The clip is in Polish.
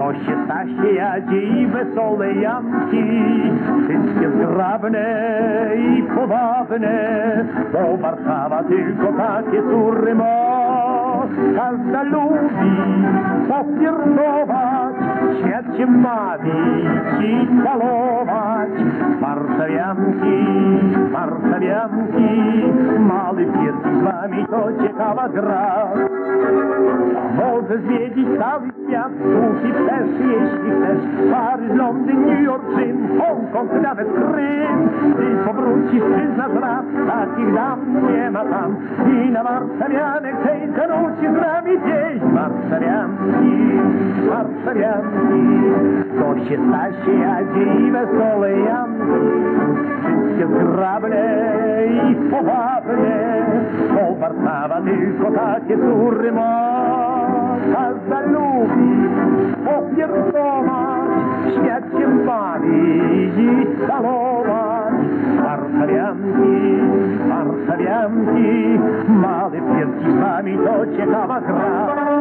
To się Stasie i wesołe Janki, wszystkie zgrabne i pobawne, bo Warszawa tylko takie córy ma. Każda lubi poflirtować, świat się bawić i calować. Warszawianki, mały piernik z wami to ciekawa gra. Może zwiedzić cały świat, Turcji też, jeśli chcesz. Paryż, Londyn, New York, Rzym, Hongkong, nawet Krym. Ty powrócisz, przyznasz raz, takich dam nie ma tam. I na warszawianek tej zanuci z nami gdzieś. Warszawianki, to się Stasie jadzie i wesołe Janki. Wszystkie zgrabne i pobawne, bo Warszawa tylko takie córy ma. Każda lubi poflirtować, świat się bawi i calować. Warszawianki, mały pierci z nami to ciekawa gra.